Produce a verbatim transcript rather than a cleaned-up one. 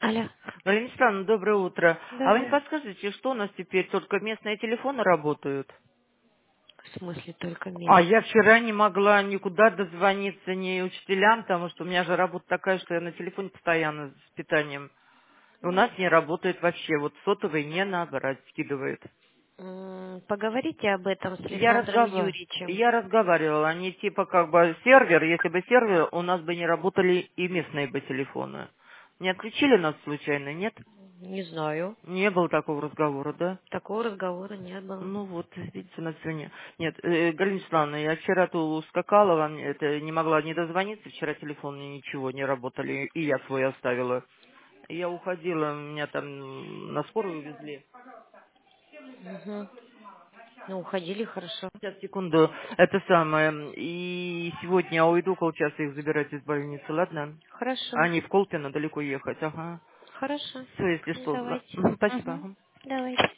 Алло. Галина Александровна, доброе утро. А вы не Доброе. подскажете, что у нас теперь только местные телефоны работают? В смысле только А я местные? вчера не могла никуда дозвониться, ни учителям, потому что у меня же работа такая, что я на телефоне постоянно с питанием. У нас не работает вообще, вот сотовый не набрать, скидывает. М, Поговорите об этом с Я, Александром разгова- Юрьевичем. я разговаривала, они типа как бы сервер, если бы сервер, у нас бы не работали и местные бы телефоны. Не отключили нас случайно, нет? Не знаю. Не было такого разговора, да? Такого разговора не было. Ну вот, видите, у нас сегодня... Нет, э, Галина Вячеславовна, я вчера то ускакала, вам это не могла не дозвониться, вчера телефон мне ничего не работали, и я свой оставила. Я уходила, меня там на скорую увезли. Мгм. Ну, уходили хорошо. Сейчас, секунду, это самое, и сегодня я уйду полчаса их забирать из больницы, ладно? Хорошо. Они в Колпино, далеко ехать, ага. Хорошо. Все, если Ну, что, зна- давайте. Мгм, спасибо. Угу. Ага. Давайте.